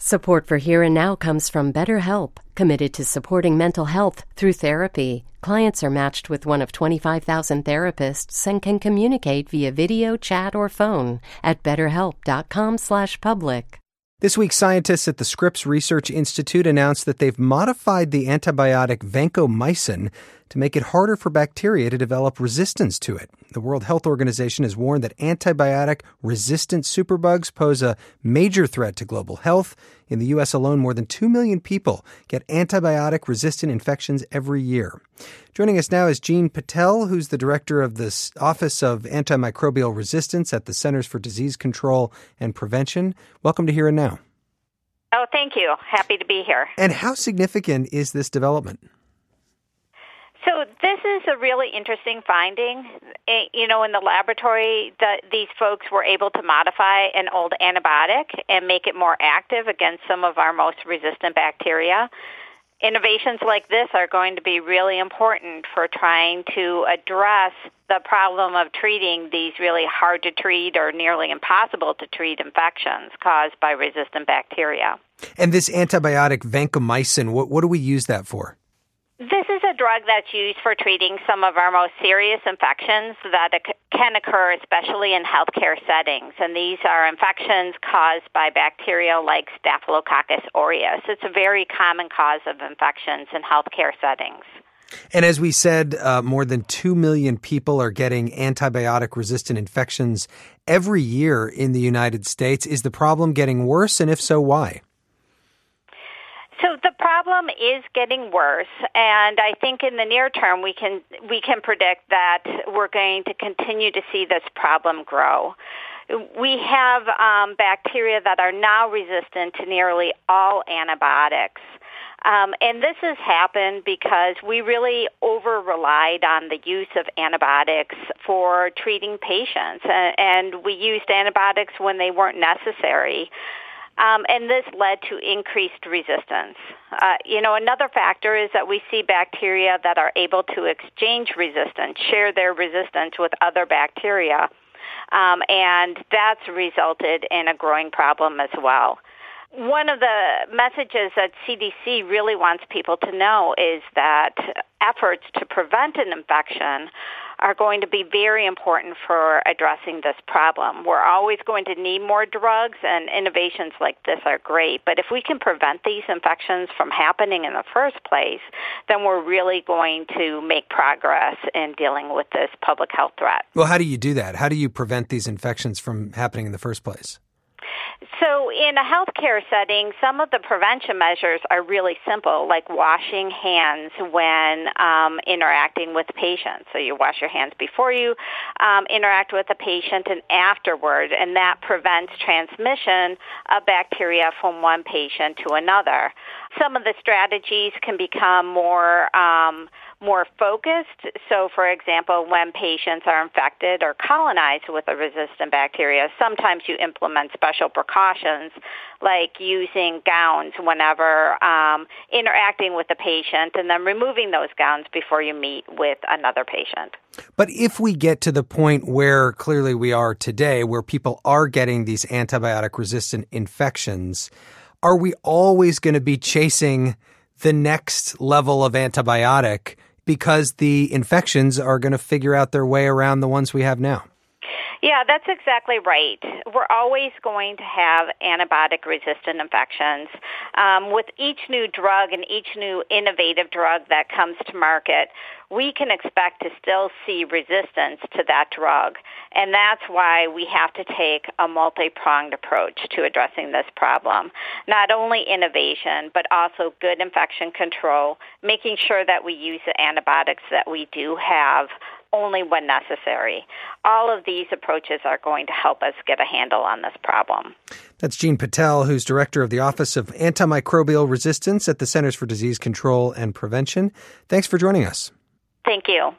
Support for Here and Now comes from BetterHelp, committed to supporting mental health through therapy. Clients are matched with one of 25,000 therapists and can communicate via video, chat, or phone at betterhelp.com/public. This week, scientists at the Scripps Research Institute announced that they've modified the antibiotic vancomycin to make it harder for bacteria to develop resistance to it. The World Health Organization has warned that antibiotic-resistant superbugs pose a major threat to global health. In the U.S. alone, more than 2 million people get antibiotic-resistant infections every year. Joining us now is Jean Patel, who's the director of the Office of Antimicrobial Resistance at the Centers for Disease Control and Prevention. Welcome to Here and Now. Oh, thank you. Happy to be here. And how significant is this development? So this is a really interesting finding. In the laboratory, these folks were able to modify an old antibiotic and make it more active against some of our most resistant bacteria. Innovations like this are going to be really important for trying to address the problem of treating these really hard to treat or nearly impossible to treat infections caused by resistant bacteria. And this antibiotic vancomycin, what do we use that for? This is a drug that's used for treating some of our most serious infections that can occur especially in healthcare settings. And these are infections caused by bacteria like Staphylococcus aureus. It's a very common cause of infections in healthcare settings. And as we said, more than 2 million people are getting antibiotic-resistant infections every year in the United States. Is the problem getting worse? And if so, why? So the problem is getting worse, and I think in the near term we can predict that we're going to continue to see this problem grow. We have bacteria that are now resistant to nearly all antibiotics. And this has happened because we really over-relied on the use of antibiotics for treating patients, and we used antibiotics when they weren't necessary. And this led to increased resistance. Another factor is that we see bacteria that are able to exchange resistance, share their resistance with other bacteria, and that's resulted in a growing problem as well. One of the messages that CDC really wants people to know is that efforts to prevent an infection are going to be very important for addressing this problem. We're always going to need more drugs, and innovations like this are great. But if we can prevent these infections from happening in the first place, then we're really going to make progress in dealing with this public health threat. Well, how do you do that? How do you prevent these infections from happening in the first place? So in a healthcare setting, some of the prevention measures are really simple, like washing hands when interacting with patients. So you wash your hands before you interact with a patient and afterward, and that prevents transmission of bacteria from one patient to another. Some of the strategies can become more focused. So, for example, when patients are infected or colonized with a resistant bacteria, sometimes you implement special precautions like using gowns whenever interacting with the patient and then removing those gowns before you meet with another patient. But if we get to the point where clearly we are today, where people are getting these antibiotic-resistant infections, are we always going to be chasing the next level of antibiotic because the infections are going to figure out their way around the ones we have now? Yeah, that's exactly right. We're always going to have antibiotic-resistant infections. With each new drug and each new innovative drug that comes to market, we can expect to still see resistance to that drug. And that's why we have to take a multi-pronged approach to addressing this problem. Not only innovation, but also good infection control, making sure that we use the antibiotics that we do have only when necessary. All of these approaches are going to help us get a handle on this problem. That's Jean Patel, who's director of the Office of Antimicrobial Resistance at the Centers for Disease Control and Prevention. Thanks for joining us. Thank you.